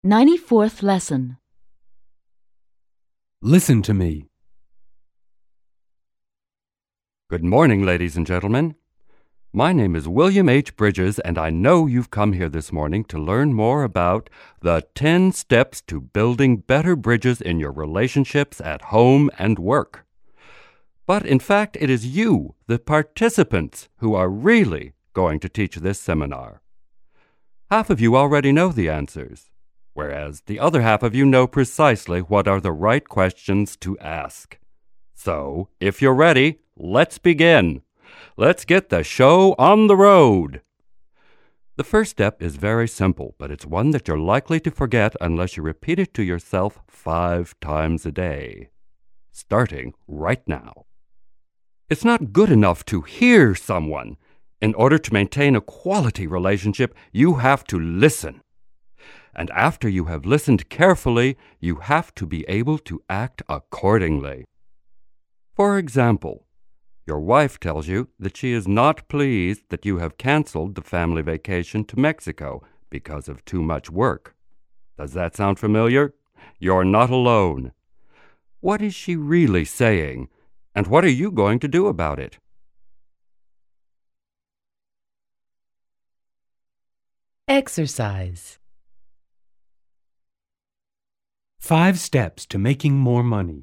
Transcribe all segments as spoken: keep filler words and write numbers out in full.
ninety-fourth lesson. Listen to me. Good morning, ladies and gentlemen. My name is William H. Bridges, and I know you've come here this morning to learn more about the ten steps to building better bridges in your relationships at home and work. But in fact, it is you, the participants, who are really going to teach this seminar. Half of you already know the answers, whereas the other half of you know precisely what are the right questions to ask. So, if you're ready, let's begin. Let's get the show on the road. The first step is very simple, but it's one that you're likely to forget unless you repeat it to yourself five times a day, starting right now. It's not good enough to hear someone. In order to maintain a quality relationship, you have to listen. And after you have listened carefully, you have to be able to act accordingly. For example, your wife tells you that she is not pleased that you have canceled the family vacation to Mexico because of too much work. Does that sound familiar? You're not alone. What is she really saying, and what are you going to do about it? Exercise. Five steps to making more money.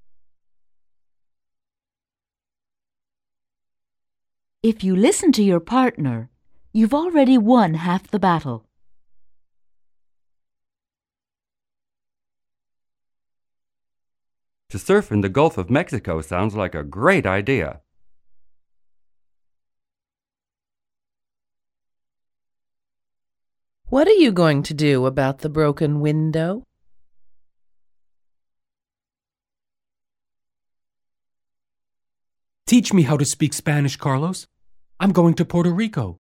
If you listen to your partner, you've already won half the battle. To surf in the Gulf of Mexico sounds like a great idea. What are you going to do about the broken window? Teach me how to speak Spanish, Carlos. I'm going to Puerto Rico.